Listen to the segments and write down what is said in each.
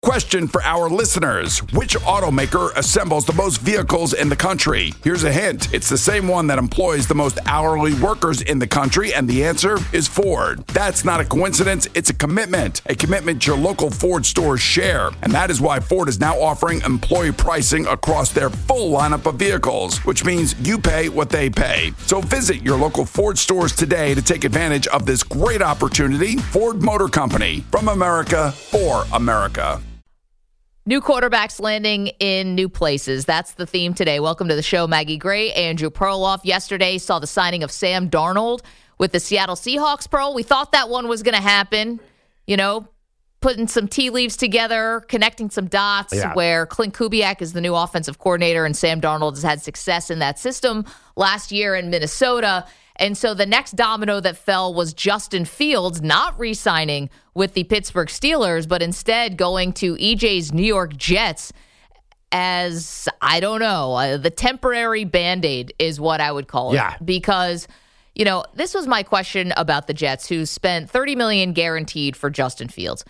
Question for our listeners. Which automaker assembles the most vehicles in the country? Here's a hint. It's the same one that employs the most hourly workers in the country, and the answer is Ford. That's not a coincidence. It's a commitment your local Ford stores share. And that is why Ford is now offering employee pricing across their full lineup of vehicles, which means you pay what they pay. So visit your local Ford stores today to take advantage of this great opportunity. Ford Motor Company, from America for America. New quarterbacks landing in new places. That's the theme today. Welcome to the show, Maggie Gray, Andrew Perloff. Yesterday saw the signing of Sam Darnold with the Seattle Seahawks, Pearl. We thought that one was going to happen, putting some tea leaves together, connecting some dots where Clint Kubiak is the new offensive coordinator and Sam Darnold has had success in that system last year in Minnesota. And so the next domino that fell was Justin Fields not re-signing with the Pittsburgh Steelers, but instead going to EJ's New York Jets as, the temporary Band-Aid is what I would call it. Yeah. Because, this was my question about the Jets, who spent $30 million guaranteed for Justin Fields.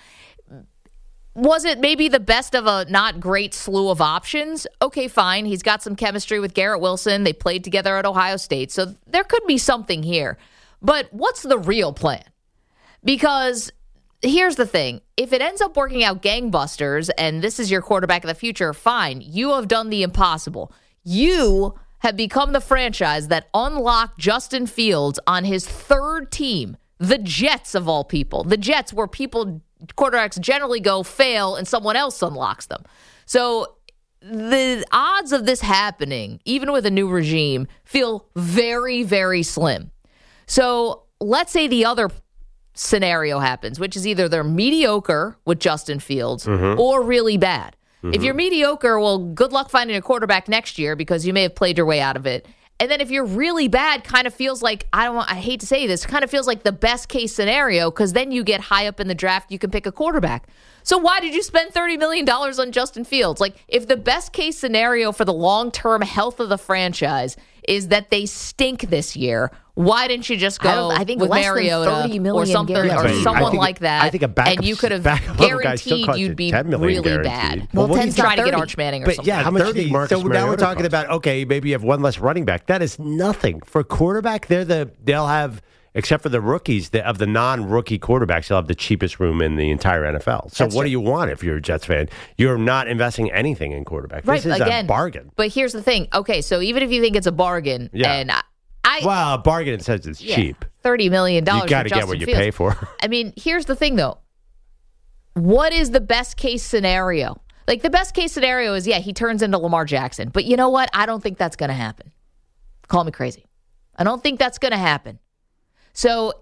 Was it maybe the best of a not great slew of options? Okay, fine. He's got some chemistry with Garrett Wilson. They played together at Ohio State. So there could be something here. But what's the real plan? Because here's the thing. If it ends up working out gangbusters and this is your quarterback of the future, fine. You have done the impossible. You have become the franchise that unlocked Justin Fields on his third team, the Jets of all people. The Jets where quarterbacks generally go fail and someone else unlocks them. So the odds of this happening, even with a new regime, feel very, very slim. So let's say the other scenario happens, which is either they're mediocre with Justin Fields or really bad. If you're mediocre, well, good luck finding a quarterback next year because you may have played your way out of it. And then if you're really bad, kind of feels like, I hate to say this, kind of feels like the best case scenario because then you get high up in the draft, you can pick a quarterback. So why did you spend $30 million on Justin Fields? Like, if the best case scenario for the long-term health of the franchise is that they stink this year, why didn't you just go with Mariota or something or someone like that? I think a backup, and you could have guaranteed you'd be really bad. Well, try to get Arch Manning or something. Yeah, how much? So now we're talking about, okay, maybe you have one less running back. That is nothing for a quarterback. They'll have, except for the rookies, of the non-rookie quarterbacks, they'll have the cheapest room in the entire NFL. So what do you want if you're a Jets fan? You're not investing anything in quarterback. Right, this is a bargain. But here's the thing. Okay, so even if you think it's a bargain, and a bargain says it's cheap. $30 million. You got to get what you pay for. I mean, here's the thing, though. What is the best case scenario? Like, the best case scenario is, he turns into Lamar Jackson. But you know what? I don't think that's going to happen. Call me crazy. I don't think that's going to happen. So,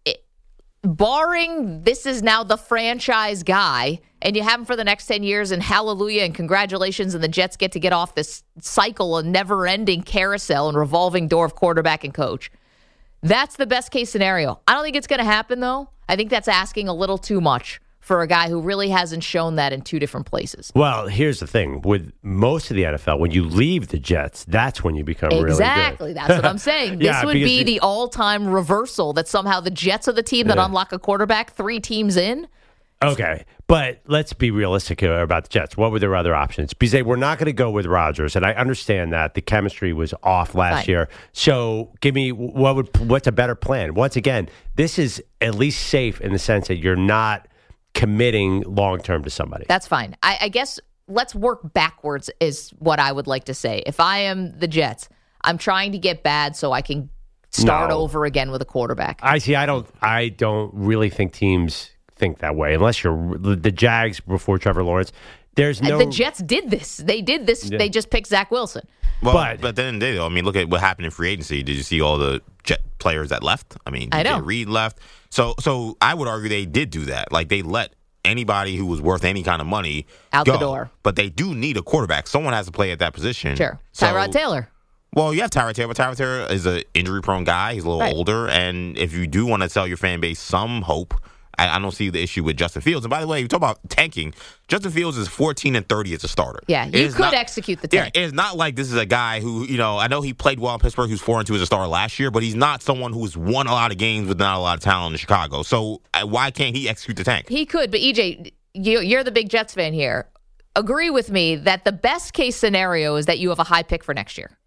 barring this is now the franchise guy, and you have him for the next 10 years, and hallelujah and congratulations, and the Jets get off this cycle, a never-ending carousel and revolving door of quarterback and coach. That's the best case scenario. I don't think it's going to happen, though. I think that's asking a little too much for a guy who really hasn't shown that in two different places. Well, here's the thing. With most of the NFL, when you leave the Jets, that's when you become really good. Exactly. That's what I'm saying. This would be the all-time reversal that somehow the Jets are the team that unlock a quarterback 3 teams in. Okay, but let's be realistic here about the Jets. What were their other options? Because they were not going to go with Rodgers, and I understand that the chemistry was off last year. So give me what's a better plan? Once again, this is at least safe in the sense that you're not committing long-term to somebody. That's fine. I guess let's work backwards is what I would like to say. If I am the Jets, I'm trying to get bad so I can start over again with a quarterback. I don't really think teams think that way unless you're the Jags before Trevor Lawrence. The Jets did this. They did this. Yeah. They just picked Zach Wilson. Well, but then I mean, look at what happened in free agency. Did you see all the Jet players that left? I mean, DJ Reed left. So I would argue they did do that. Like, they let anybody who was worth any kind of money out go. The door. But they do need a quarterback. Someone has to play at that position. Sure. Tyrod Taylor. Well, you have Tyrod Taylor, but Tyrod Taylor is an injury-prone guy. He's a little older. And if you do want to tell your fan base some hope, I don't see the issue with Justin Fields. And by the way, you talk about tanking. Justin Fields is 14-30 as a starter. Yeah, you could execute the tank. Yeah, it's not like this is a guy who, I know he played well in Pittsburgh, who's 4-2 as a starter last year, but he's not someone who's won a lot of games with not a lot of talent in Chicago. So why can't he execute the tank? He could, but EJ, you're the big Jets fan here. Agree with me that the best case scenario is that you have a high pick for next year.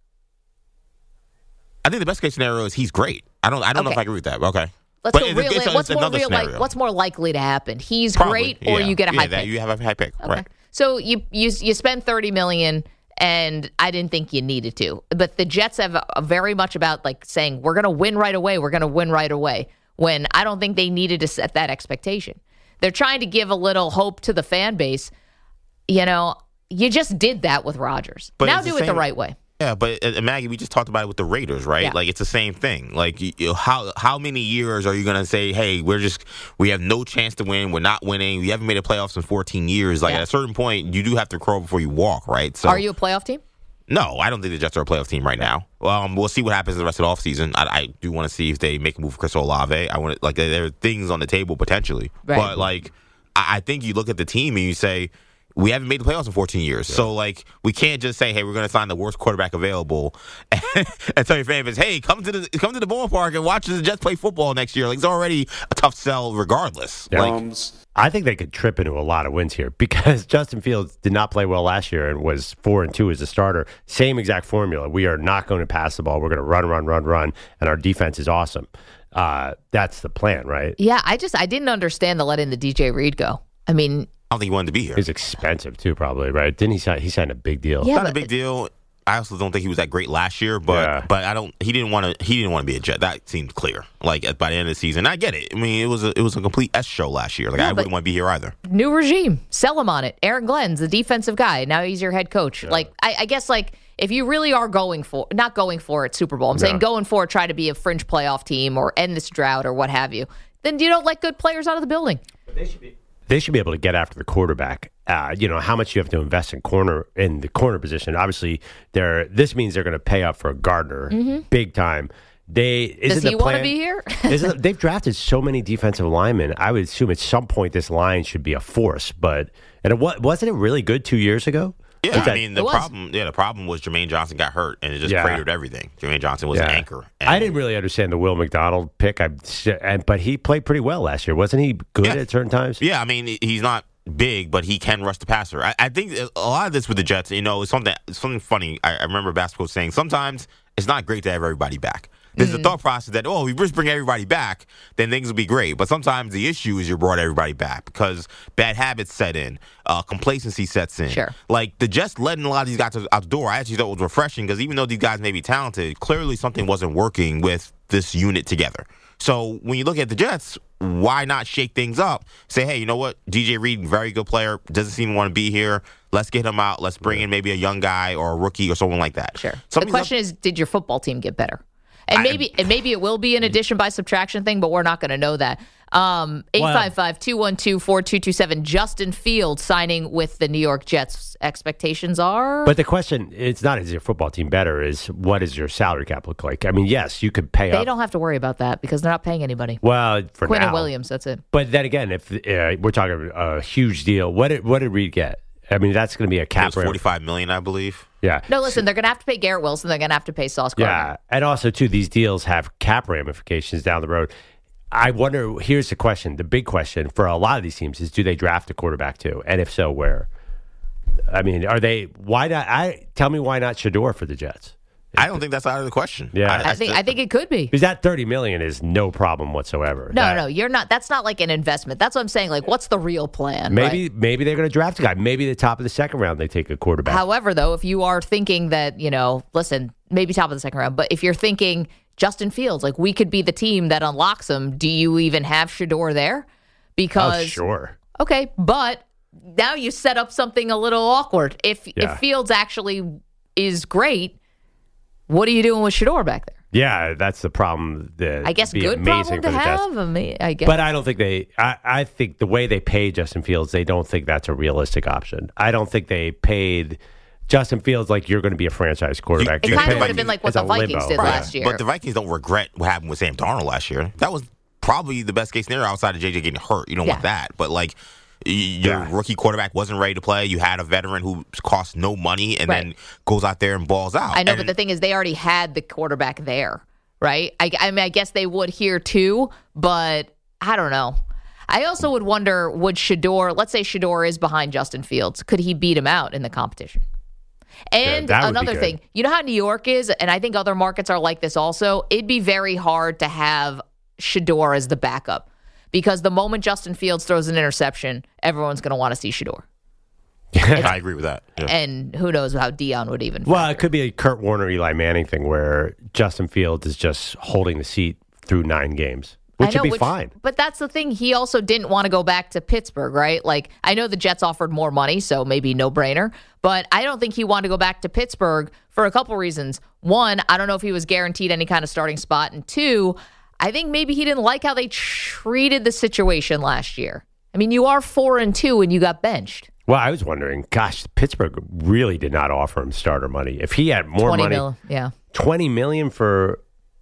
I think the best case scenario is he's great. I don't know if I agree with that. Okay. Let's go real. What's more likely to happen? He's Probably, great, or you get a high pick. You have a high pick, Okay. right? So you spend $30 million, and I didn't think you needed to. But the Jets have very much about like saying we're going to win right away. We're going to win right away. When I don't think they needed to set that expectation. They're trying to give a little hope to the fan base. You know, you just did that with Rodgers. But now do it the right way. Yeah, but Maggie, we just talked about it with the Raiders, right? Yeah. Like it's the same thing. Like how many years are you going to say, hey, we have no chance to win. We're not winning. We haven't made a playoffs in 14 years. Like at a certain point, you do have to crawl before you walk, right? So are you a playoff team? No, I don't think the Jets are a playoff team right now. We'll see what happens the rest of the offseason. I do want to see if they make a move for Chris Olave. There are things on the table potentially. Right. But I think you look at the team and you say, we haven't made the playoffs in 14 years. Yeah. So, we can't just say, hey, we're going to sign the worst quarterback available and tell your fan base, hey, come to the ballpark and watch the Jets play football next year. It's already a tough sell regardless. Yeah. I think they could trip into a lot of wins here because Justin Fields did not play well last year and was 4-2 as a starter. Same exact formula. We are not going to pass the ball. We're going to run, and our defense is awesome. That's the plan, right? Yeah, I didn't understand the letting the DJ Reed go. I mean, I don't think he wanted to be here. He's expensive too, probably, right? Didn't he sign a big deal? Yeah, it's not a big deal. I also don't think he was that great last year, but he didn't want to be a Jet. That seemed clear. By the end of the season, I get it. I mean, it was a complete S show last year. I wouldn't want to be here either. New regime, sell him on it. Aaron Glenn's the defensive guy. Now he's your head coach. Yeah. I guess if you really are not going for it, Super Bowl. I'm saying going for it, try to be a fringe playoff team or end this drought or what have you. Then you don't let good players out of the building. But they should be able to get after the quarterback. How much you have to invest in the corner position. Obviously, this means they're going to pay up for Gardner big time. Does he want to be here? They've drafted so many defensive linemen. I would assume at some point this line should be a force. Wasn't it really good 2 years ago? Yeah, the problem was Jermaine Johnson got hurt, and it just cratered everything. Jermaine Johnson was an anchor. I didn't really understand the Will McDonald pick, but he played pretty well last year. Wasn't he good at certain times? Yeah, I mean, he's not big, but he can rush the passer. I think a lot of this with the Jets, is something funny. I remember basketball saying sometimes it's not great to have everybody back. There's a thought process that, if we just bring everybody back, then things will be great. But sometimes the issue is you brought everybody back because bad habits set in, complacency sets in. Sure. The Jets letting a lot of these guys out the door, I actually thought was refreshing because even though these guys may be talented, clearly something wasn't working with this unit together. So when you look at the Jets, why not shake things up? Say, hey, you know what? DJ Reed, very good player, doesn't seem to want to be here. Let's get him out. Let's bring in maybe a young guy or a rookie or someone like that. Sure. The question is, did your football team get better? And maybe it will be an addition by subtraction thing, but we're not going to know that. 855-212-4227. Justin Fields signing with the New York Jets. Expectations are? But the question, it's not is your football team better, is what does your salary cap look like? I mean, yes, you could pay up. They don't have to worry about that because they're not paying anybody. Well, for Quinn now. and Williams, that's it. But then again, if we're talking a huge deal, what did Reed get? I mean, that's going to be a cap. It was $45 million, I believe. Yeah. No, listen, they're going to have to pay Garrett Wilson. They're going to have to pay Sauce Gardner. Yeah, and also, too, these deals have cap ramifications down the road. I wonder, here's the question, the big question for a lot of these teams is, do they draft a quarterback, too? And if so, where? I mean, why not? Tell me why not Shedeur for the Jets? I don't think that's out of the question. Yeah, I think it could be because that $30 million is no problem whatsoever. No, you're not. That's not like an investment. That's what I'm saying. What's the real plan? Maybe they're going to draft a guy. Maybe the top of the second round they take a quarterback. However, though, if you are thinking that listen, maybe top of the second round, but if you're thinking Justin Fields, we could be the team that unlocks him, do you even have Shedeur there? Because sure, okay, but now you set up something a little awkward. If Fields actually is great. What are you doing with Shedeur back there? Yeah, that's the problem. I guess good problem to have. I guess, but I don't think I think the way they pay Justin Fields, they don't think that's a realistic option. I don't think they paid Justin Fields like you're going to be a franchise quarterback. It kind of would have been like what the Vikings did last year. But the Vikings don't regret what happened with Sam Darnold last year. That was probably the best case scenario outside of JJ getting hurt. You don't want that, but your rookie quarterback wasn't ready to play. You had a veteran who cost no money and then goes out there and balls out. I know, but the thing is, they already had the quarterback there, right? I mean, I guess they would here too, but I don't know. I also would wonder, would Shedeur, let's say Shedeur is behind Justin Fields, could he beat him out in the competition? And another thing, you know how New York is, and I think other markets are like this also, it'd be very hard to have Shedeur as the backup because the moment Justin Fields throws an interception, everyone's going to want to see Shedeur. I agree with that. Yeah. And who knows how Dion would even. Well, it could be a Kurt Warner, Eli Manning thing where Justin Fields is just holding the seat through 9 games. Which would be fine. But that's the thing. He also didn't want to go back to Pittsburgh, right? Like, I know the Jets offered more money, so maybe no-brainer. But I don't think he wanted to go back to Pittsburgh for a couple reasons. One, I don't know if he was guaranteed any kind of starting spot. And two, I think maybe he didn't like how they treated the situation last year. I mean, you are 4-2 and you got benched. Well, I was wondering, gosh, Pittsburgh really did not offer him starter money. If he had more money, $20 million for,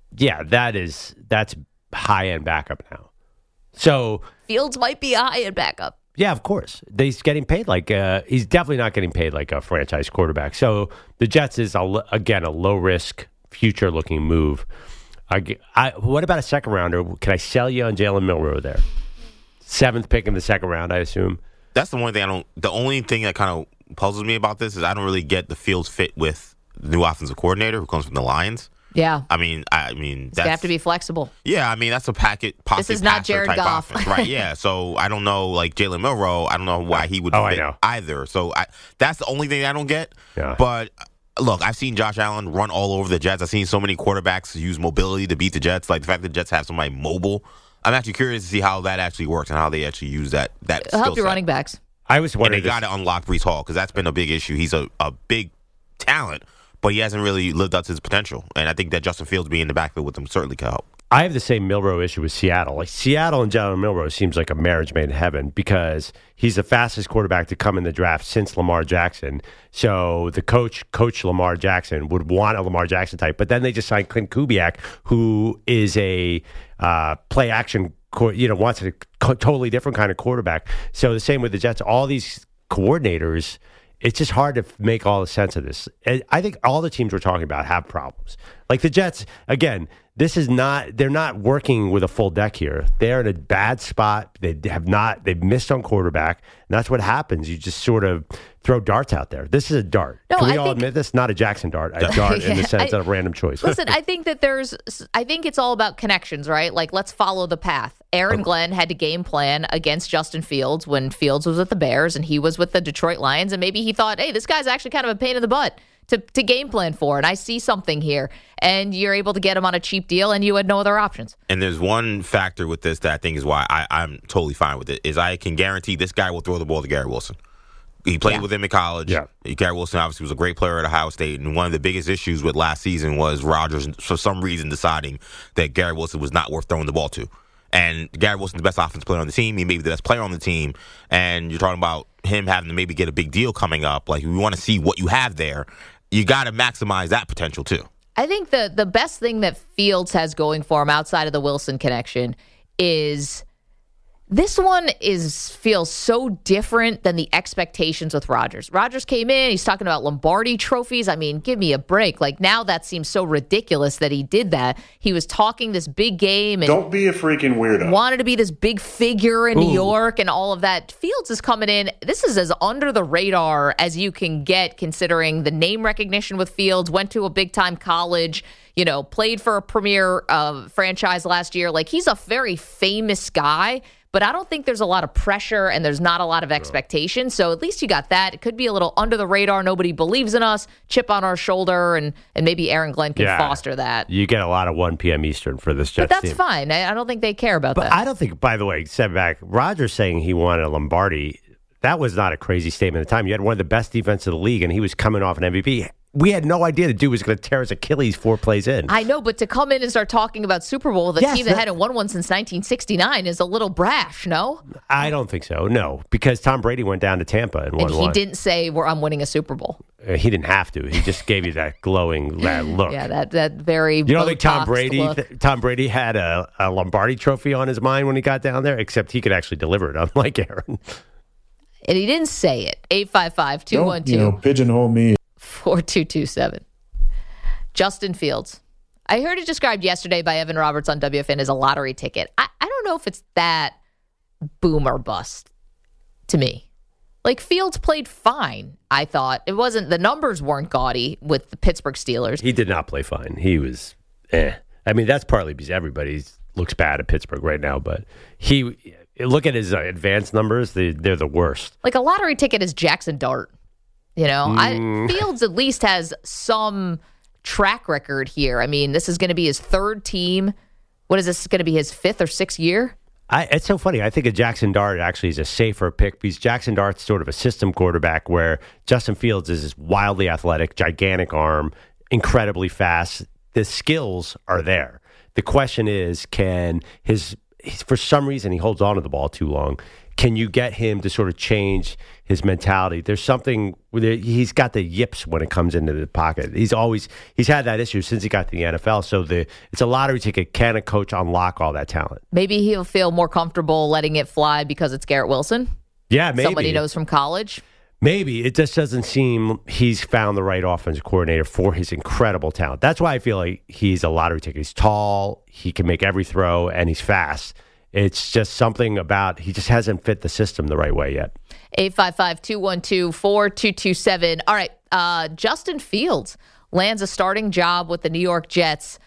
that's high-end backup now. So Fields might be a high-end backup. Yeah, of course. He's getting paid he's definitely not getting paid like a franchise quarterback. So the Jets is, again, a low-risk, future-looking move. What about a second rounder? Can I sell you on Jalen Milroe there? 7th pick in the second round, I assume. That's the one thing the only thing that kind of puzzles me about this is I don't really get the Fields fit with the new offensive coordinator who comes from the Lions. Yeah. I mean, that's, you have to be flexible. Yeah, I mean, that's a pocket this is not Jared Goff. Offense, right? Yeah. So I don't know, like Jalen Milroe, I don't know why he would fit either. So that's the only thing I don't get. Yeah. But look, I've seen Josh Allen run all over the Jets. I've seen so many quarterbacks use mobility to beat the Jets. Like the fact that the Jets have somebody mobile. I'm actually curious to see how that actually works and how they actually use that It'll help your running backs. I was wondering. And they got to unlock Breece Hall because that's been a big issue. He's a big talent, but he hasn't really lived up to his potential. And I think that Justin Fields being in the backfield with him certainly can help. I have the same Milroe issue with Seattle. Like Seattle and Jalen Milroe seems like a marriage made in heaven because he's the fastest quarterback to come in the draft since Lamar Jackson. So the coach Lamar Jackson would want a Lamar Jackson type, but then they just signed Clint Kubiak, who is a play action, wants a totally different kind of quarterback. So the same with the Jets. All these coordinators, it's just hard to make all the sense of this. I think all the teams we're talking about have problems. Like the Jets, again, they're not working with a full deck here. They're in a bad spot. They've missed on quarterback. And that's what happens. You just sort of throw darts out there. This is a dart. No, Can we all admit this? Not a Jackson dart. A dart in the sense of random choice. Listen, I think it's all about connections, right? Like, let's follow the path. Aaron Glenn had to game plan against Justin Fields when Fields was with the Bears and he was with the Detroit Lions. And maybe he thought, hey, this guy's actually kind of a pain in the butt to game plan for, and I see something here, and you're able to get him on a cheap deal, and you had no other options. And there's one factor with this that I think is why I'm totally fine with it, is I can guarantee this guy will throw the ball to Garrett Wilson. He played with him in college. Yeah. Garrett Wilson obviously was a great player at Ohio State, and one of the biggest issues with last season was Rodgers, for some reason, deciding that Garrett Wilson was not worth throwing the ball to. And Garrett Wilson's the best offensive player on the team. He may be the best player on the team. And you're talking about him having to maybe get a big deal coming up. Like, we want to see what you have there. You got to maximize that potential, too. I think the best thing that Fields has going for him outside of the Wilson connection is this one feels so different than the expectations with Rodgers. Rodgers came in, he's talking about Lombardi trophies. I mean, give me a break. Like, now that seems so ridiculous that he did that. He was talking this big game. And don't be a freaking weirdo. Wanted to be this big figure in New York and all of that. Fields is coming in. This is as under the radar as you can get, considering the name recognition with Fields, went to a big-time college, played for a premier franchise last year. Like, he's a very famous guy. But I don't think there's a lot of pressure and there's not a lot of expectation. So at least you got that. It could be a little under the radar. Nobody believes in us. Chip on our shoulder. And maybe Aaron Glenn can foster that. You get a lot of 1 p.m. Eastern for this Jets But that's team. fine. I don't think they care about that. But I don't think, by the way, step back, Rodgers saying he wanted a Lombardi, that was not a crazy statement at the time. You had one of the best defenses of the league, and he was coming off an MVP. We had no idea the dude was going to tear his Achilles 4 plays in. I know, but to come in and start talking about Super Bowl with a team that hadn't won one since 1969 is a little brash, no? I don't think so, no, because Tom Brady went down to Tampa and won one. And he didn't say, I'm winning a Super Bowl. He didn't have to. He just gave you that glowing look. Yeah, that very You don't think Tom Brady had a Lombardi trophy on his mind when he got down there, except he could actually deliver it, unlike Aaron. And he didn't say it. 855-212. Don't, pigeonhole me. 4227. Justin Fields. I heard it described yesterday by Evan Roberts on WFN as a lottery ticket. I don't know if it's that boom or bust to me. Like, Fields played fine, I thought. It wasn't, the numbers weren't gaudy with the Pittsburgh Steelers. He did not play fine. He was, I mean, that's partly because everybody looks bad at Pittsburgh right now, but look at his advanced numbers. They're the worst. Like, a lottery ticket is Jackson Dart. You know, Fields at least has some track record here. I mean, this is going to be his third team. What is this going to be, his fifth or sixth year? It's so funny. I think a Jackson Dart actually is a safer pick because Jackson Dart's sort of a system quarterback where Justin Fields is this wildly athletic, gigantic arm, incredibly fast. The skills are there. The question is, can for some reason he holds on to the ball too long. Can you get him to sort of change his mentality? There's something he's got the yips when it comes into the pocket. He's had that issue since he got to the NFL. So it's a lottery ticket. Can a coach unlock all that talent? Maybe he'll feel more comfortable letting it fly because it's Garrett Wilson. Yeah, maybe. Somebody knows from college. Maybe. It just doesn't seem he's found the right offensive coordinator for his incredible talent. That's why I feel like he's a lottery ticket. He's tall, he can make every throw, and he's fast. It's just something about he just hasn't fit the system the right way yet. 855-212-4227. All right, Justin Fields lands a starting job with the New York Jets.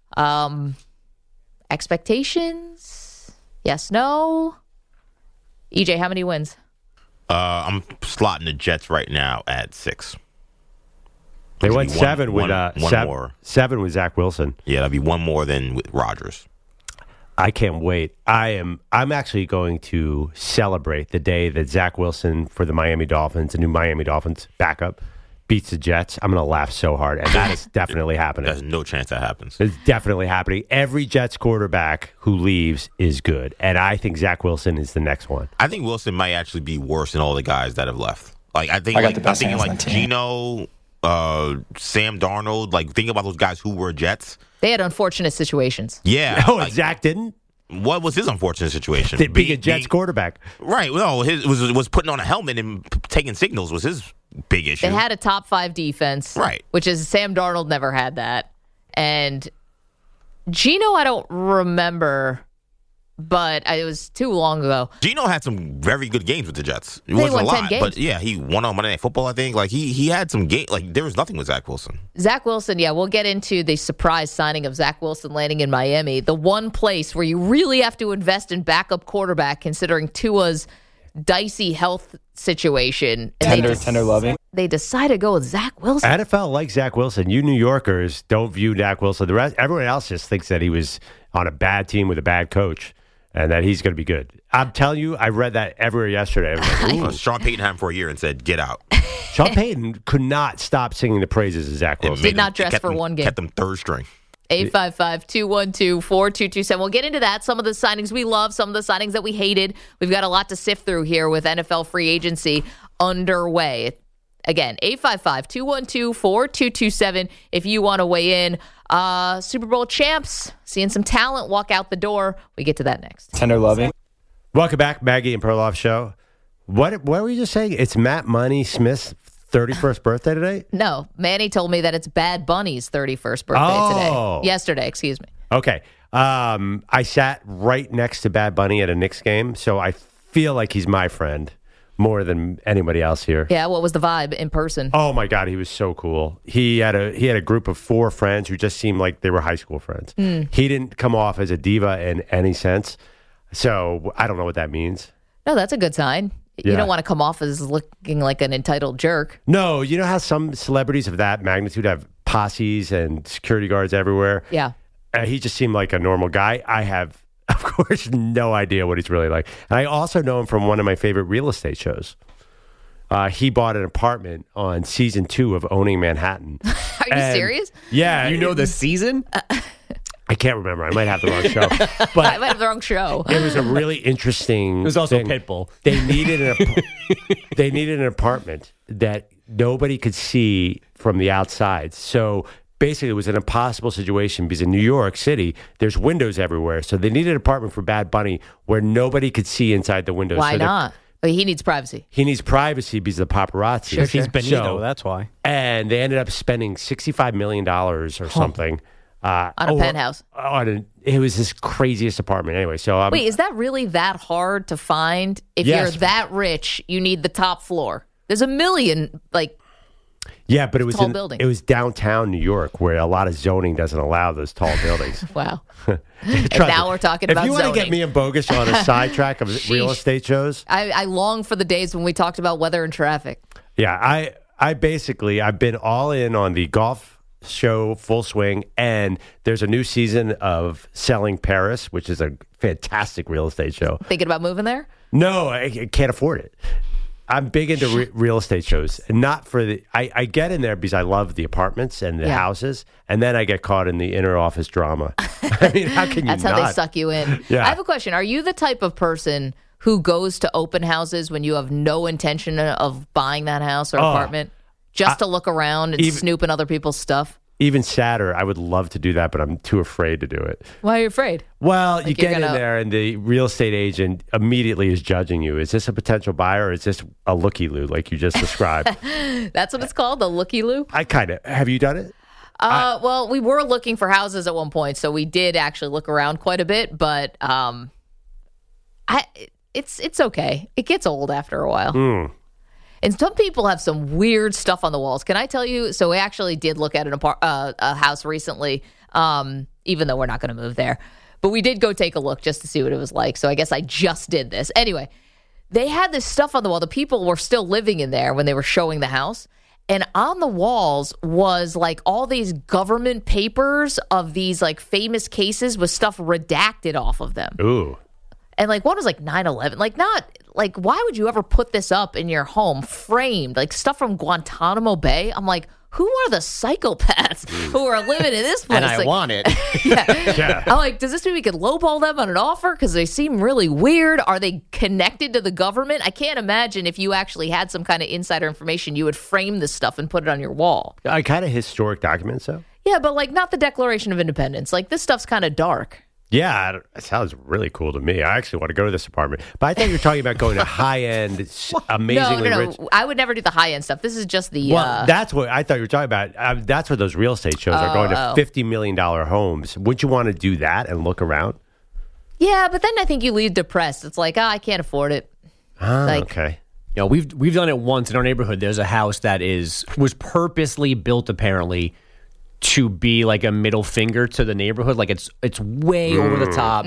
Expectations? Yes, no? EJ, how many wins? I'm slotting the Jets right now at 6. They went 7 with one more. 7 with Zach Wilson. Yeah, that'll be one more than with Rodgers. I can't wait. I'm actually going to celebrate the day that Zach Wilson for the Miami Dolphins, the new Miami Dolphins backup, beats the Jets. I'm going to laugh so hard, and that is definitely happening. There's no chance that happens. It's definitely happening. Every Jets quarterback who leaves is good, and I think Zach Wilson is the next one. I think Wilson might actually be worse than all the guys that have left. Like I'm thinking like Geno, Sam Darnold. Like think about those guys who were Jets. They had unfortunate situations. Yeah. Oh, like, Zach didn't? What was his unfortunate situation? Being a Jets quarterback. Right. No, his was putting on a helmet and taking signals was his big issue. They had a top 5 defense. Right. Which is Sam Darnold never had that. And Geno, I don't remember, but it was too long ago. Geno had some very good games with the Jets. It won wasn't a 10 lot, games. but yeah, he won on Monday Night Football, I think. Like he had some game. Like there was nothing with Zach Wilson. Zach Wilson, yeah, we'll get into the surprise signing of Zach Wilson landing in Miami. The one place where you really have to invest in backup quarterback, considering Tua's dicey health situation. Tender loving. They decided to go with Zach Wilson. NFL likes Zach Wilson. You New Yorkers don't view Zach Wilson. The rest, everyone else just thinks that he was on a bad team with a bad coach and that he's going to be good. I'm telling you, I read that everywhere yesterday. I was like, Sean Payton had him for a year and said, "Get out." Sean Payton could not stop singing the praises of Zach Wilson. Did not dress for one game. Kept them third string. 855-212-4227. We'll get into that. Some of the signings we love, some of the signings that we hated. We've got a lot to sift through here with NFL free agency underway. Again, 855-212-4227 if you want to weigh in. Super Bowl champs, seeing some talent walk out the door. We get to that next. Tender loving. Welcome back, Maggie and Perloff Show. What were you just saying? It's Matt Money Smith's 31st birthday today? No, Manny told me that it's Bad Bunny's 31st birthday today. Yesterday, excuse me. Okay. I sat right next to Bad Bunny at a Knicks game, so I feel like he's my friend more than anybody else here. Yeah, what was the vibe in person? Oh my God, he was so cool. He had a group of 4 friends who just seemed like they were high school friends. He didn't come off as a diva in any sense, so I don't know what that means. No, that's a good sign. Yeah. You don't want to come off as looking like an entitled jerk. No, you know how some celebrities of that magnitude have posses and security guards everywhere? Yeah. He just seemed like a normal guy. I have, of course, no idea what he's really like. And I also know him from one of my favorite real estate shows. He bought an apartment on season 2 of Owning Manhattan. Are you serious? Yeah. You know the season? I can't remember. I might have the wrong show. But I might have the wrong show. it was a really interesting It was also thing. Pitbull. They needed an apartment that nobody could see from the outside. So basically, it was an impossible situation because in New York City, there's windows everywhere. So they needed an apartment for Bad Bunny where nobody could see inside the windows. Why not? Well, he needs privacy. He needs privacy because of the paparazzi. Sure. He's Benito, So- that's why. And they ended up spending $65 million or something On a penthouse. It was his craziest apartment. Anyway, so wait, is that really that hard to find? If Yes. you're that rich, you need the top floor. There's a million, yeah, but it was tall building. It was downtown New York, where a lot of zoning doesn't allow those tall buildings. wow. And now we're talking about If you want to get zoning. me and Bogus on a sidetrack of real estate shows, I long for the days when we talked about weather and traffic. yeah, I've been all in on the golf show full swing, and there's a new season of Selling Paris, which is a fantastic real estate show. Thinking about moving there? No, I can't afford it. I'm big into real estate shows, and not for the. I get in there because I love the apartments and the houses, and then I get caught in the inner office drama. I mean, how can you? That's how they suck you in. Yeah. I have a question. Are you the type of person who goes to open houses when you have no intention of buying that house or apartment, just to look around and snoop in other people's stuff? Even sadder, I would love to do that, but I'm too afraid to do it. Why are you afraid? Well, you get you're in gonna- there, and the real estate agent immediately is judging you. Is this a potential buyer, or is this a looky-loo, like you just described? That's what it's called, the looky-loo? I kind of. Have you done it? Well, we were looking for houses at one point, so we did actually look around quite a bit, but it's okay. It gets old after a while. And some people have some weird stuff on the walls. Can I tell you? So we actually did look at a house recently, even though we're not going to move there. But we did go take a look just to see what it was like. So I guess I just did this. Anyway, they had this stuff on the wall. The people were still living in there when they were showing the house. And on the walls was like all these government papers of these like famous cases with stuff redacted off of them. Ooh. And like one was like 9/11. Like not like why would you ever put this up in your home framed? Like stuff from Guantanamo Bay. I'm like, who are the psychopaths who are living in this place? And I Like, want it. Yeah. I'm like, does this mean we could lowball them on an offer? Because they seem really weird. Are they connected to the government? I can't imagine if you actually had some kind of insider information, you would frame this stuff and put it on your wall. Kind of historic documents, though. Yeah, but like not the Declaration of Independence. Like this stuff's kind of dark. Yeah, it sounds really cool to me. I actually want to go to this apartment. But I thought you were talking about going to high-end, amazingly No. rich. I would never do the high end stuff. This is just the. Well, that's what I thought you were talking about. That's what those real estate shows are going to $50 million homes. Wouldn't you want to do that and look around? Yeah, but then I think you leave depressed. It's like, I can't afford it. Okay. You know, we've done it once in our neighborhood. There's a house that was purposely built apparently to be like a middle finger to the neighborhood. Like it's way over the top.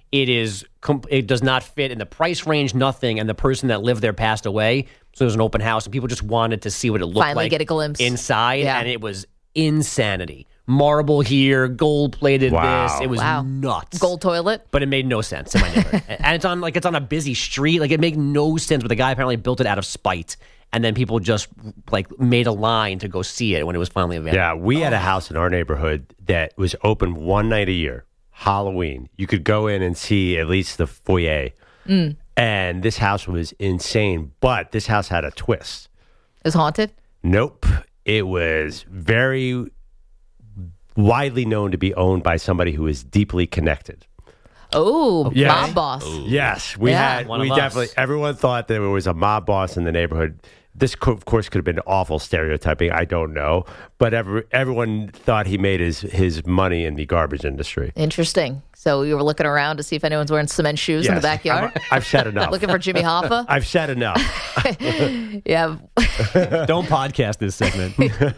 It does not fit in the price range, nothing. And the person that lived there passed away. So it was an open house and people just wanted to see what it looked Finally like. get a glimpse. Inside. Yeah. And it was insanity. Marble here, gold plated Wow. this. It was Wow. nuts. Gold toilet. But it made no sense in my neighborhood. And it's on a busy street. Like it made no sense. But the guy apparently built it out of spite. And then people just like made a line to go see it when it was finally available. Yeah, we had a house in our neighborhood that was open one night a year, Halloween. You could go in and see at least the foyer. And this house was insane. But this house had a twist. Is haunted. Nope. It was very widely known to be owned by somebody who is deeply connected. Oh, Yeah. mob boss. Yes, we Yeah. had. One We of us. definitely. Everyone thought there was a mob boss in the neighborhood. This, of course, could have been awful stereotyping. I don't know, but everyone thought he made his money in the garbage industry. Interesting. So you were looking around to see if anyone's wearing cement shoes in the Yes. backyard? I've said enough. Looking for Jimmy Hoffa? I've said enough. Yeah. Don't podcast this segment.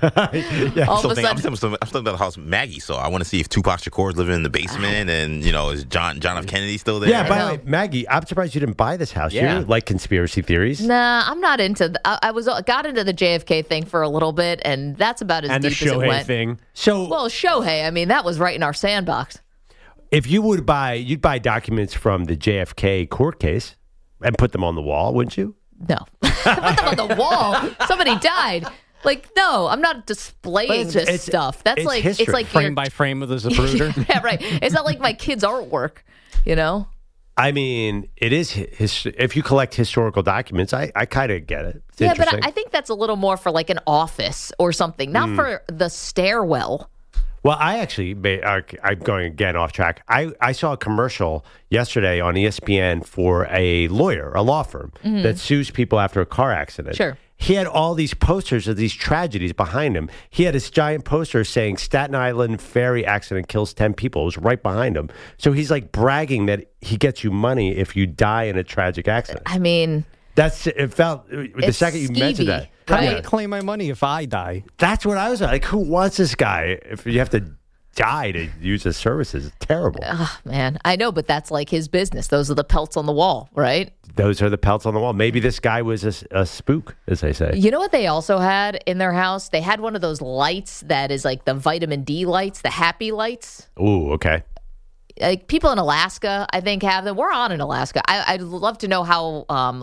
All of a I'm sudden. still about the house Maggie saw. I want to see if Tupac Shakur's living in the basement, and is John F. Kennedy still there? Yeah. By the know. way, Maggie, I'm surprised you didn't buy this house. Yeah. You like conspiracy theories? Nah, I'm not into. I got into the JFK thing for a little bit, and that's about as And the deep as it Shohei went. thing. So, Well, Shohei, I mean, that was right in our sandbox. if you would buy, you'd buy documents from the JFK court case and put them on the wall, wouldn't you? No, put them on the wall. Somebody died. Like, no, I'm not displaying But this stuff. That's it's like history. it's like Frame your- by frame of the Zapruder. yeah, right. It's not like my kid's artwork. You know. I mean, it is. If you collect historical documents, I kind of get it. It's Yeah, but interesting. I think that's a little more for like an office or something, not for the stairwell. Well, I actually, I'm going again off track. I saw a commercial yesterday on ESPN for a lawyer, a law firm that sues people after a car accident. Sure. he had all these posters of these tragedies behind him. He had this giant poster saying Staten Island ferry accident kills 10 people. It was right behind him. So he's like bragging that he gets you money if you die in a tragic accident. I mean, it felt the it's second you mentioned skeevy, that. How do right? I claim my money if I die? That's what I was like. Who wants this guy if you have to die to use his services? It's terrible. Man, I know, but that's like his business. Those are the pelts on the wall, right? Those are the pelts on the wall. Maybe this guy was a spook, as they say. You know what they also had in their house? They had one of those lights that is like the vitamin D lights, the happy lights. Ooh, okay. Like people in Alaska, I think, have them. We're on in Alaska. I'd love to know how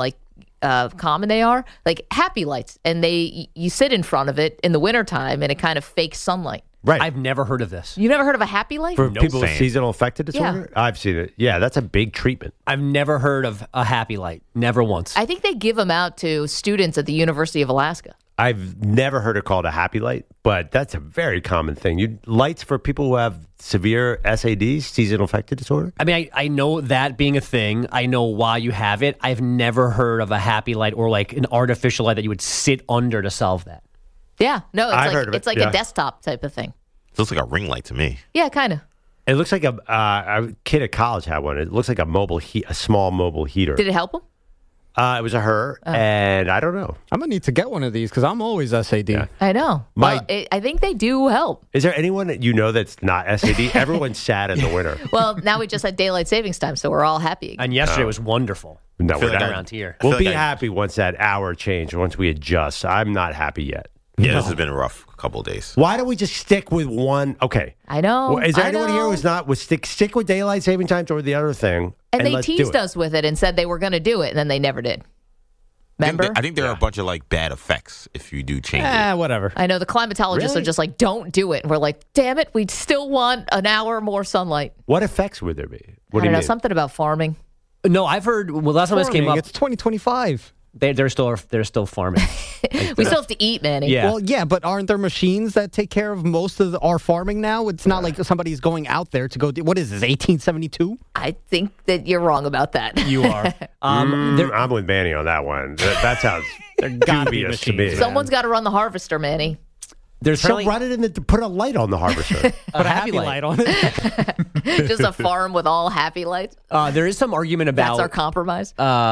common they are. Like happy lights, and you sit in front of it in the wintertime, and it kind of fakes sunlight. Right. I've never heard of this. You never heard of a happy light? For No people with fan. seasonal affective disorder? Yeah. I've seen it. Yeah, that's a big treatment. I've never heard of a happy light. Never once. I think they give them out to students at the University of Alaska. I've never heard it called a happy light, but that's a very common thing. Lights for people who have severe SADs, seasonal affective disorder? I mean, I know that being a thing. I know why you have it. I've never heard of a happy light or like an artificial light that you would sit under to solve that. Yeah, no, I've heard of it, it's like yeah. a desktop type of thing. It looks like a ring light to me. Yeah, kind of. It looks like a kid at college had one. It looks like a small mobile heater. Did it help him? It was a her, and I don't know. I'm going to need to get one of these because I'm always SAD. Yeah. I know. I think they do help. Is there anyone that you know that's not SAD? Everyone's sad in the winter. Well, now we just had daylight savings time, so we're all happy again. And yesterday was wonderful. No, feel we're like not. Around here. We'll feel be like happy once that hour change, once we adjust. I'm not happy yet. Yeah, this has been a rough couple of days. Why don't we just stick with one? Okay. I know. Well, is there I anyone know. here who's not? Would stick with daylight saving times or the other thing? And they let's do teased it. us with it and said they were going to do it, and then they never did. Remember? I think there are a bunch of like bad effects if you do change it. Whatever. I know the climatologists Really? are just like, don't do it. And we're like, damn it, we still want an hour more sunlight. What effects would there be? What I do you don't know, mean? something about farming. No, I've heard. Well, last time this came up, It's 2025. they're still farming. We still have to eat, Manny. Yeah. Well, yeah, but aren't there machines that take care of most of our farming now? It's not like somebody's going out there to go do, what is this, 1872? I think that you're wrong about that. You are. I'm with Manny on that one. That sounds gotta be dubious to me. machines. Someone's got to run the harvester, Manny. There's So apparently run it in the put a light on the harvester. a happy light. on it. Just a farm with all happy lights. There is some argument That's our about compromise.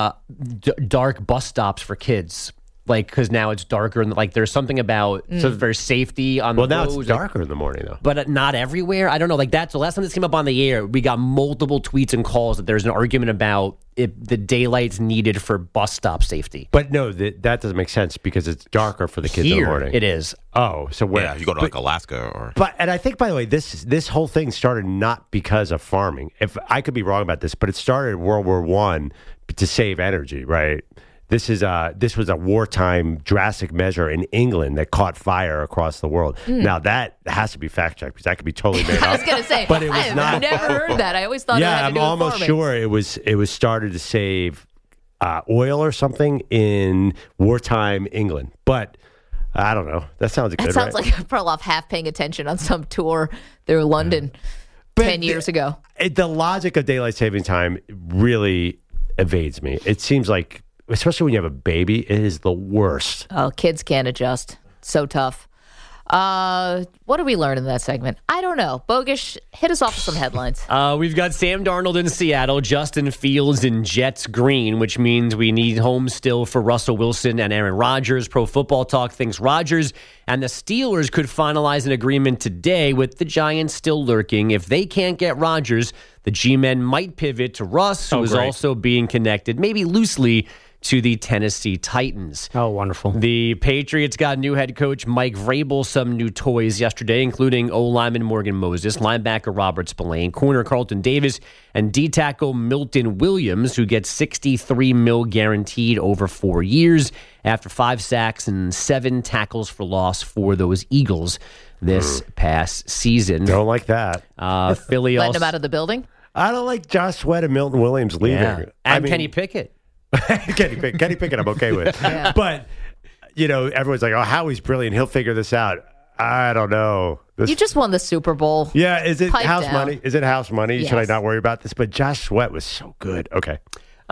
dark bus stops for kids. Like, because now it's darker and like there's something about so there's safety on well, the now roads. it's darker in the morning though. But not everywhere. I don't know. Like that. So last time this came up on the air, we got multiple tweets and calls that there's an argument about the daylight's needed for bus stop safety. But no, that doesn't make sense because it's darker for the kids in the Here morning. it is. Oh, so where? Yeah, if you go to like Alaska or But and I think by the way, this whole thing started not because of farming. If I could be wrong about this, but it started in World War I to save energy, right? This was a wartime drastic measure in England that caught fire across the world. Now that has to be fact checked because that could be totally made up. I was going to say, but it was I have not. never heard that. I always thought it Yeah, had to I'm do with almost farming. sure it was started to save oil or something in wartime England. But I don't know. That sounds good. That sounds right? like Perloff half paying attention on some tour through London But 10 years ago. The logic of daylight saving time really evades me. It seems like, especially when you have a baby, it is the worst. Oh, kids can't adjust. So tough. What did we learn in that segment? I don't know. Bogish, hit us off with some headlines. We've got Sam Darnold in Seattle, Justin Fields in Jets green, which means we need home still for Russell Wilson and Aaron Rodgers. Pro Football Talk thinks Rodgers and the Steelers could finalize an agreement today, with the Giants still lurking. If they can't get Rodgers, the G-men might pivot to Russ, who is great. also being connected, maybe loosely, to the Tennessee Titans. Oh, wonderful. The Patriots got new head coach Mike Vrabel some new toys yesterday, including O-lineman Morgan Moses, linebacker Robert Spillane, corner Carlton Davis, and D-tackle Milton Williams, who gets $63 million guaranteed over 4 years after 5 sacks and 7 tackles for loss for those Eagles this past season. Don't like that. Philly Letting also... him out of the building? I don't like Josh Sweat and Milton Williams leaving. Yeah. I And mean, Kenny Pickett. Kenny Pickett, I'm okay with. But, everyone's like, oh, Howie's brilliant. He'll figure this out. I don't know. You just won the Super Bowl. Yeah, is it Pipe house down. money? Is it house money? Should I Yes. not worry about this? But Josh Sweat was so good. Okay.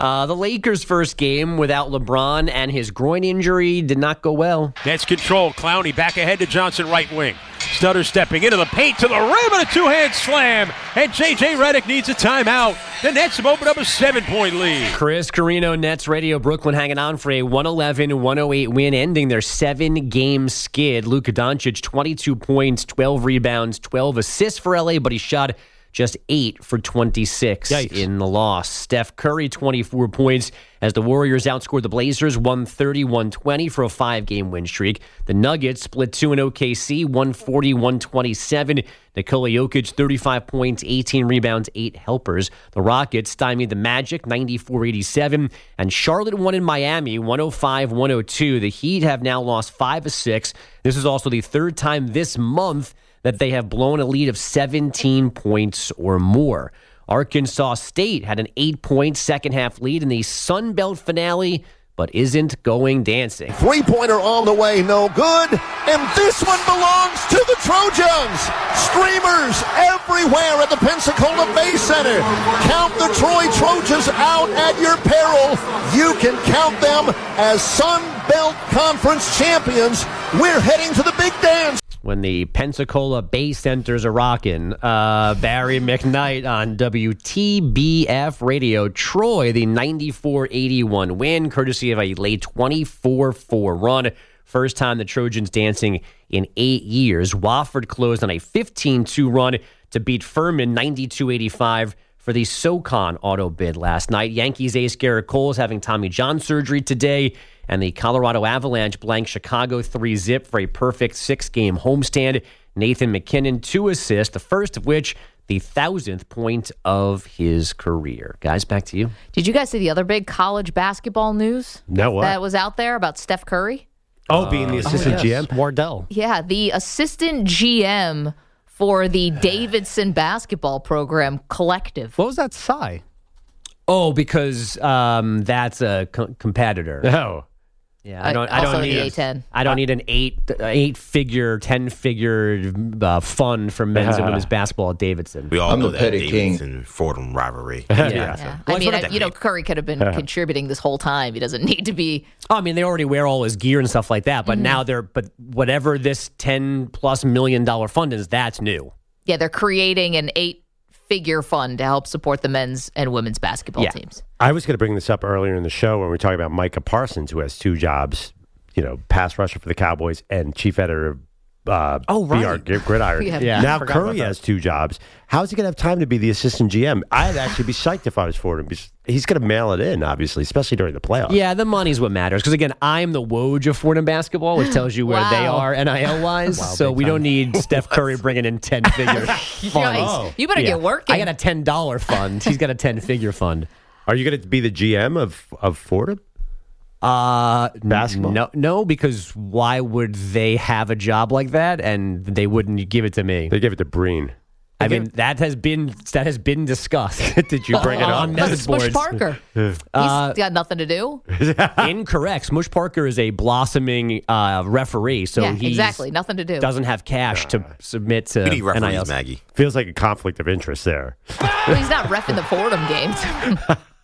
The Lakers' first game without LeBron and his groin injury did not go well. Nets control. Clowney back ahead to Johnson, right wing. Stutter stepping into the paint to the rim and a two-hand slam. And J.J. Redick needs a timeout. The Nets have opened up a 7-point lead. Chris Carino, Nets Radio, Brooklyn hanging on for a 111-108 win, ending their 7-game skid. Luka Doncic, 22 points, 12 rebounds, 12 assists for LA, but he shot just 8 for 26 in the loss. Steph Curry, 24 points as the Warriors outscored the Blazers 130-120 for a 5-game win streak. The Nuggets split 2 in OKC, 140-127. Nikola Jokic, 35 points, 18 rebounds, 8 helpers. The Rockets stymied the Magic, 94-87. And Charlotte won in Miami, 105-102. The Heat have now lost 5 of 6. This is also the third time this month that they have blown a lead of 17 points or more. Arkansas State had an 8-point second-half lead in the Sun Belt finale, but isn't going dancing. Three-pointer on the way, no good. And this one belongs to the Trojans. Streamers everywhere at the Pensacola Bay Center. Count the Troy Trojans out at your peril. You can count them as Sun Belt Conference champions. We're heading to the big dance. When the Pensacola Bay Centers are rocking, Barry McKnight on WTBF Radio. Troy, the 94-81 win, courtesy of a late 24-4 run. First time the Trojans dancing in 8 years. Wofford closed on a 15-2 run to beat Furman 92-85 for the SoCon auto bid last night. Yankees ace Garrett Cole is having Tommy John surgery today. And the Colorado Avalanche blanked Chicago 3-0 for a perfect 6-game homestand. Nathan McKinnon, 2 assists, the first of which the 1,000th point of his career. Guys, back to you. Did you guys see the other big college basketball news? No, what? That was out there about Steph Curry? Oh, being the assistant GM? Wardell. Yeah, the assistant GM for the Davidson basketball program collective. What was that sigh? Oh, because that's a competitor. No. Yeah, Also I don't the need A10. I don't need an 8-figure, 10-figure fund for men's and women's basketball at Davidson. We all I'm know the that petty Davidson Fordham rivalry. Yeah. Well, I mean, it's not Curry could have been contributing this whole time. He doesn't need to be. I mean, they already wear all his gear and stuff like that, but now but whatever this $10+ million fund is, that's new. Yeah, they're creating an 8-figure fund to help support the men's and women's basketball teams. I was going to bring this up earlier in the show when we were talking about Micah Parsons, who has 2 jobs, pass rusher for the Cowboys and chief editor of BR Gridiron. Yeah. Now Curry has 2 jobs. How is he going to have time to be the assistant GM? I'd actually be psyched if I was Fordham, because he's going to mail it in, obviously, especially during the playoffs. Yeah, the money's what matters. Because, again, I'm the Woj of Fordham basketball, which tells you where they are NIL-wise. So we don't need Steph Curry bringing in 10-figure funds. You better get working. I got a $10 fund. He's got a 10-figure fund. Are you going to be the GM of Fordham? Basketball? No, because why would they have a job like that and they wouldn't give it to me? They give it to Breen. I mean, that has been discussed. Did you bring it up? on Look, message Smush boards? Parker. He's got nothing to do. Incorrect. Smush Parker is a blossoming referee, so Yeah, he exactly. Nothing to do. doesn't have cash to submit to We need referees, NIL. Maggie. Feels like a conflict of interest there. Well, he's not reffing the Fordham games.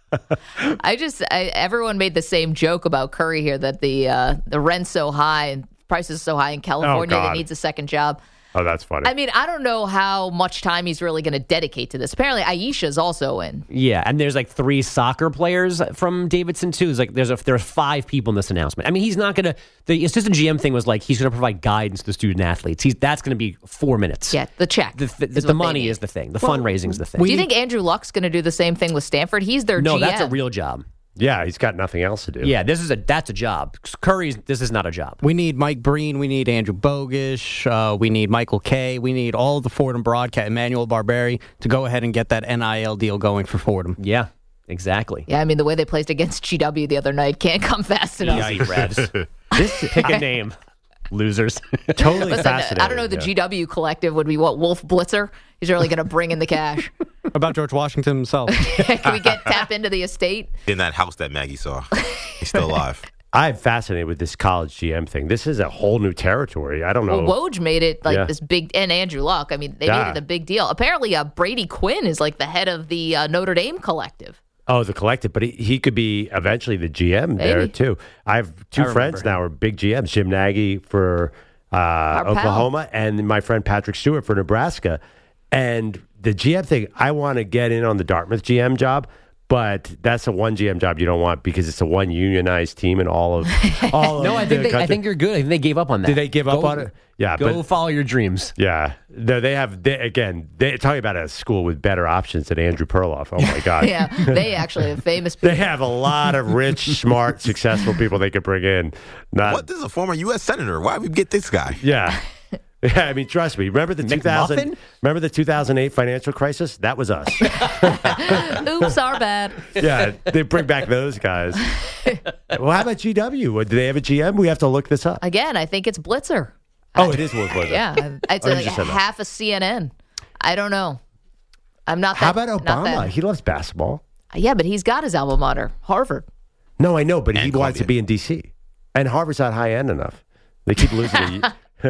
Everyone made the same joke about Curry here that the rent's so high and prices so high in California that God. he needs a second job. Oh, that's funny. I mean, I don't know how much time he's really going to dedicate to this. Apparently, Aisha's also in. Yeah, and there's like 3 soccer players from Davidson too. It's like there's 5 people in this announcement. I mean, he's not going to. The assistant GM thing was like he's going to provide guidance to the student athletes. That's going to be 4 minutes. Yeah, the check. The money is the thing. The fundraising is the thing. Do you think Andrew Luck's going to do the same thing with Stanford? He's their No, GM. that's a real job. yeah, he's got nothing else to do. Yeah, that's a job. This is not a job. We need Mike Breen. We need Andrew Bogish. We need Michael Kay. We need all the Fordham broadcast, Emmanuel Barberi, to go ahead and get that NIL deal going for Fordham. Yeah, exactly. Yeah, I mean, the way they placed against GW the other night can't come fast enough. Easy, Revs. Pick a name. Losers. Totally Listen, fascinating. I don't know. The GW collective would be what? Wolf Blitzer? He's really going to bring in the cash. About George Washington himself. Can we tap into the estate? In that house that Maggie saw. He's still alive. I'm fascinated with this college GM thing. This is a whole new territory. I don't know. Well, Woj made it like Yeah. this big, and Andrew Luck. I mean, they made it a big deal. Apparently, Brady Quinn is like the head of the Notre Dame collective. Oh, the collective, but he could be eventually the GM there too. I have two friends now who are big GMs, Jim Nagy for Oklahoma and my friend Patrick Stewart for Nebraska. And the GM thing, I want to get in on the Dartmouth GM job, but that's a one GM job you don't want because it's a one unionized team and all of No, I think you're good. I think they gave up on that. Did they give up on it? Yeah, go follow your dreams. Yeah, they're talking about a school with better options than Andrew Perloff. Oh my God. Yeah, they actually have famous people. They have a lot of rich, smart, successful people they could bring in. This is a former U.S. senator. Why would we get this guy? Yeah. Yeah, I mean, trust me. Remember the 2008 financial crisis? That was us. Oops, our bad. Yeah, they bring back those guys. Well, how about GW? Do they have a GM? We have to look this up. Again, I think it's Blitzer. Oh, it is Blitzer. Yeah, it's like half a CNN. I don't know. I'm not. How about Obama? He loves basketball. Yeah, but he's got his alma mater, Harvard. No, I know, but he wants to be in D.C. And Harvard's not high end enough. They keep losing.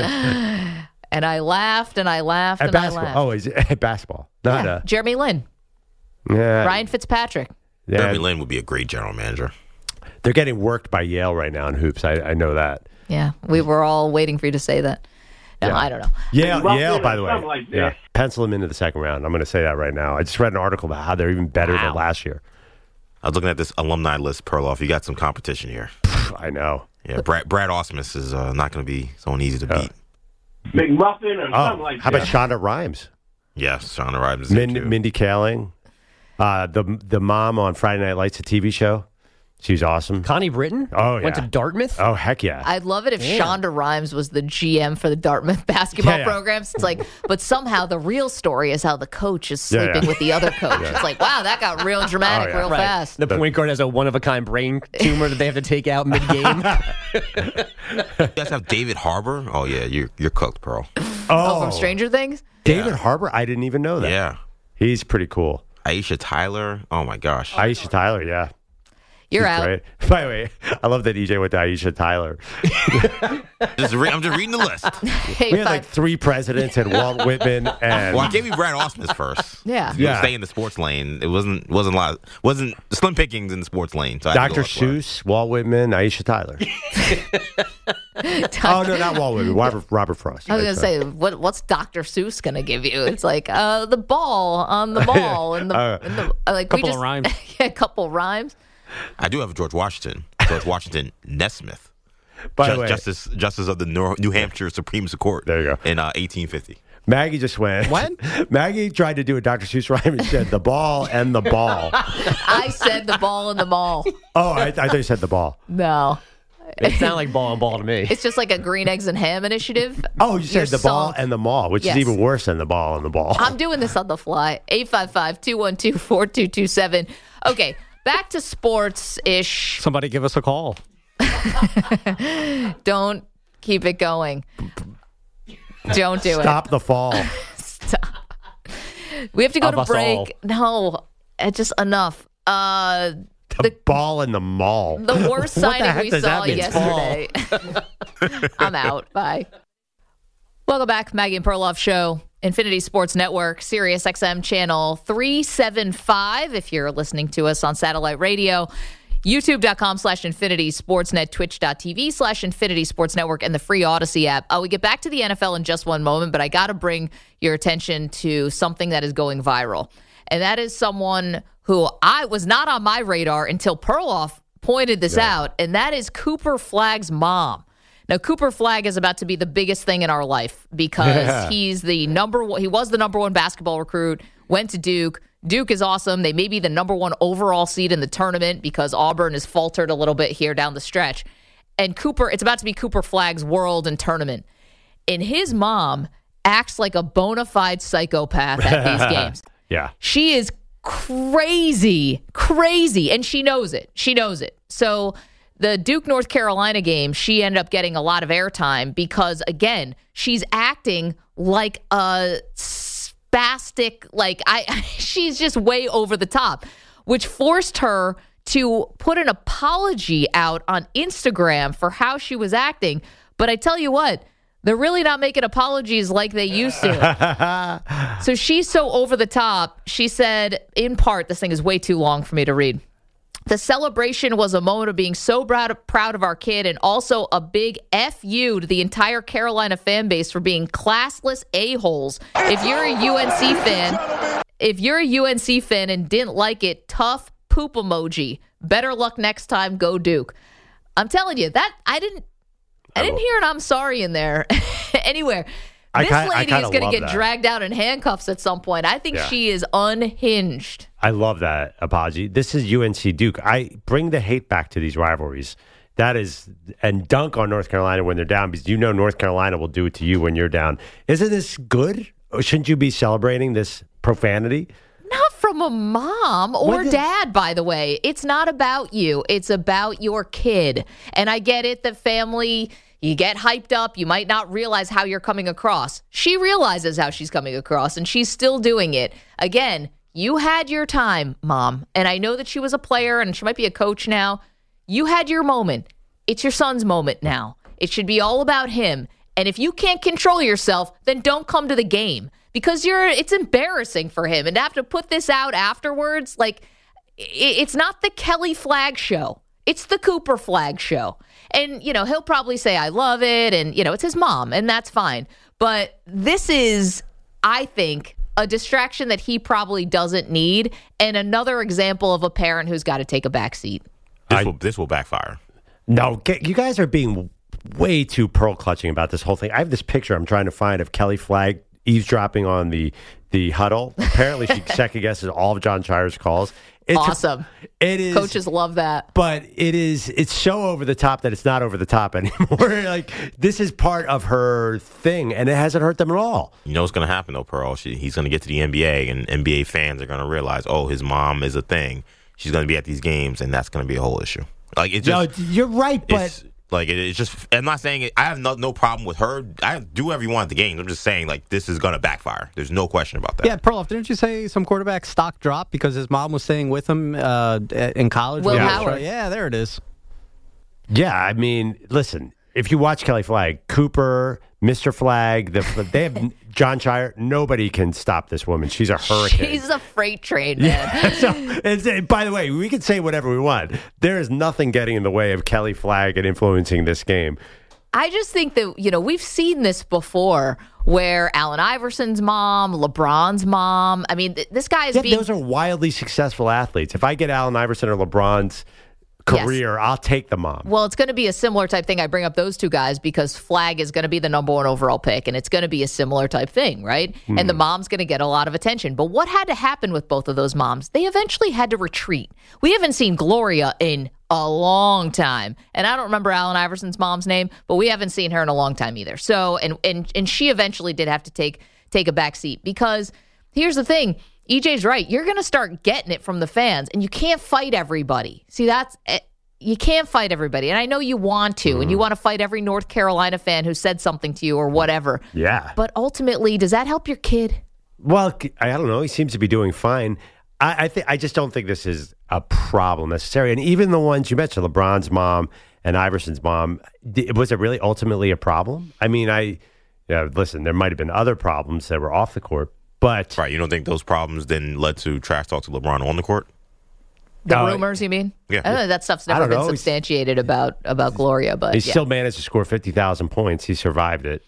And I laughed and I laughed and basketball. I laughed. Oh, is it basketball? Not Jeremy Lin. Yeah. Ryan Fitzpatrick. Yeah. Jeremy Lin would be a great general manager. They're getting worked by Yale right now in hoops. I know that. Yeah, we were all waiting for you to say that. No, I don't know. Yale, by the way. Pencil them into the second round. I'm going to say that right now. I just read an article about how they're even better than last year. I was looking at this alumni list, Perloff. You got some competition here. I know. Yeah, Brad Osmus is not going to be so easy to beat. McMuffin or something like that. How about Shonda Rhimes? Yes, Shonda Rhimes. Mindy Kaling. The mom on Friday Night Lights, a TV show. She was awesome. Connie Britton? Oh, yeah. Went to Dartmouth? Oh, heck yeah. I'd love it if Shonda Rhimes was the GM for the Dartmouth basketball programs. It's like, but somehow the real story is how the coach is sleeping with the other coach. It's like, wow, that got real dramatic real fast. The point guard has a one-of-a-kind brain tumor that they have to take out mid-game. You guys have David Harbour? Oh, yeah, you're cooked, Pearl. Oh, from Stranger Things? David Harbour? I didn't even know that. Yeah. He's pretty cool. Aisha Tyler? Oh, my gosh. Aisha Tyler, yeah. You're out. Great. By the way, I love that EJ went to Aisha Tyler. I'm just reading the list. Hey, we had like 3 presidents and Walt Whitman and. Well, I gave you Brad Osmus first. Yeah. You stay in the sports lane. It wasn't a lot. Wasn't slim pickings in the sports lane. So Dr. Seuss, Walt Whitman, Aisha Tyler. Oh no, not Walt Whitman. Robert Frost. I was going to say, what's Dr. Seuss going to give you? It's like the ball on the mall and the like. Couple of rhymes. Yeah, a couple rhymes. I do have George Washington Nesmith. By the way, Justice of the New Hampshire Supreme Court. There you go. In 1850. Maggie just went. What? Maggie tried to do a Dr. Seuss rhyme and said the ball and the ball. I said the ball and the mall. Oh, I thought you said the ball. No. It sounded like ball and ball to me. It's just like a green eggs and ham initiative. Oh, you said the ball and the mall, which is even worse than the ball and the ball. I'm doing this on the fly. 855-212-4227. Okay. Back to sports-ish. Somebody give us a call. Don't keep it going. Don't do it. Stop the fall. Stop. We have to go to break. No, just enough. The ball in the mall. The worst signing we saw yesterday. I'm out. Bye. Welcome back. Maggie and Perloff Show. Infinity Sports Network, Sirius XM channel 375. If you're listening to us on satellite radio, YouTube.com/Infinity Sportsnet, Twitch.tv/Infinity Sports Network, and the free Odyssey app. We get back to the NFL in just one moment, but I got to bring your attention to something that is going viral. And that is someone who I was not on my radar until Perloff pointed this out, and that is Cooper Flagg's mom. Now, Cooper Flagg is about to be the biggest thing in our life because he's the number one. He was the number one basketball recruit, went to Duke. Duke is awesome. They may be the number one overall seed in the tournament because Auburn has faltered a little bit here down the stretch. And it's about to be Cooper Flagg's world and tournament. And his mom acts like a bona fide psychopath at these games. Yeah. She is crazy, and she knows it. So the Duke, North Carolina game, she ended up getting a lot of airtime because, again, she's acting like a spastic, she's just way over the top, which forced her to put an apology out on Instagram for how she was acting. But I tell you what, They're really not making apologies like they used to. So she's so over the top. She said, in part, this thing is way too long for me to read. The celebration was a moment of being so proud of our kid, and also a big F you to the entire Carolina fan base for being classless a-holes. If you're a UNC fan and didn't like it, tough poop emoji. Better luck next time. Go Duke. I'm telling you, that I didn't hear an I'm sorry in there anywhere. This lady is going to get dragged out in handcuffs at some point. I think she is unhinged. I love that apology. This is UNC Duke. I bring the hate back to these rivalries. That is, and dunk on North Carolina when they're down, because North Carolina will do it to you when you're down. Isn't this good? Or shouldn't you be celebrating this profanity? Not from a mom or dad, by the way. It's not about you. It's about your kid. And I get it, the family, you get hyped up. You might not realize how you're coming across. She realizes how she's coming across, and she's still doing it. Again, you had your time, Mom. And I know that she was a player, and she might be a coach now. You had your moment. It's your son's moment now. It should be all about him. And if you can't control yourself, then don't come to the game. Because it's embarrassing for him. And to have to put this out afterwards, like, it's not the Kelly Flagg show. It's the Cooper Flagg show. And, he'll probably say, I love it. And, it's his mom, and that's fine. But this is, I think, a distraction that he probably doesn't need. And another example of a parent who's got to take a back seat. This will backfire. No, you guys are being way too pearl clutching about this whole thing. I have this picture I'm trying to find of Kelly Flagg eavesdropping on the huddle. Apparently, she second guesses all of John Shire's calls. It's awesome. It is. Coaches love that. But it's so over the top that it's not over the top anymore. Like, this is part of her thing, and it hasn't hurt them at all. You know what's going to happen, though, Pearl? He's going to get to the NBA, and NBA fans are going to realize, his mom is a thing. She's going to be at these games, and that's going to be a whole issue. Like, it just, no, you're right, but it's just. I'm not saying it. I have no problem with her. I do whatever you want at the games. I'm just saying, like, this is going to backfire. There's no question about that. Yeah, Perloff, didn't you say some quarterback stock dropped because his mom was staying with him in college? Will Howard. Yeah, there it is. Yeah, I mean, listen, if you watch Kelly Flagg, Cooper, Mr. Flagg, they have John Shire. Nobody can stop this woman. She's a hurricane. She's a freight train, man. So, by the way, we can say whatever we want. There is nothing getting in the way of Kelly Flagg and influencing this game. I just think that, we've seen this before where Allen Iverson's mom, LeBron's mom. I mean, this guy is being... Those are wildly successful athletes. If I get Allen Iverson or LeBron's career, yes, I'll take the mom. Well, it's going to be a similar type thing. I bring up those two guys because Flagg is going to be the number one overall pick, and it's going to be a similar type thing, right? And the mom's going to get a lot of attention. But what had to happen with both of those moms? They eventually had to retreat. We haven't seen Gloria in a long time. And I don't remember Allen Iverson's mom's name, but we haven't seen her in a long time either. So, and she eventually did have to take a back seat because here's the thing. EJ's right. You're going to start getting it from the fans, and you can't fight everybody. See, you can't fight everybody. And I know you want to, and you want to fight every North Carolina fan who said something to you or whatever. Yeah. But ultimately, does that help your kid? Well, I don't know. He seems to be doing fine. I just don't think this is a problem necessarily. And even the ones you mentioned, LeBron's mom and Iverson's mom, was it really ultimately a problem? I mean, listen, there might have been other problems that were off the court. But right, you don't think those problems then led to trash talk to LeBron on the court? The rumors, you mean? Yeah. I don't know, that stuff's never been substantiated about Gloria, but he still managed to score 50,000 points. He survived it.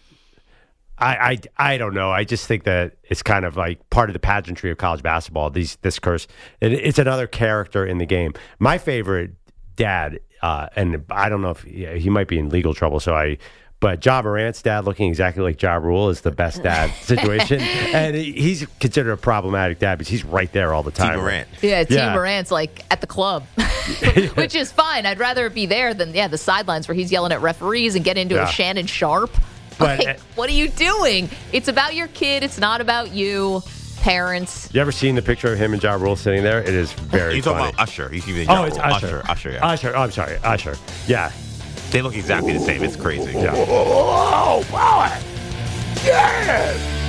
I don't know. I just think that it's kind of like part of the pageantry of college basketball. This curse, it's another character in the game. My favorite dad, and I don't know if he might be in legal trouble, But Ja Morant's dad looking exactly like Ja Rule is the best dad situation. And he's considered a problematic dad because he's right there all the time. T. Morant. Yeah, T. Morant's like at the club, which is fine. I'd rather it be there than, the sidelines where he's yelling at referees and get into a Shannon Sharp. But, what are you doing? It's about your kid. It's not about you. Parents. You ever seen the picture of him and Ja Rule sitting there? It is very funny. You're talking about Usher. He's even it's Usher. Usher, yeah. Usher. Oh, I'm sorry. Usher. Yeah. They look exactly the same. It's crazy. Yeah. Oh, boy. Yes.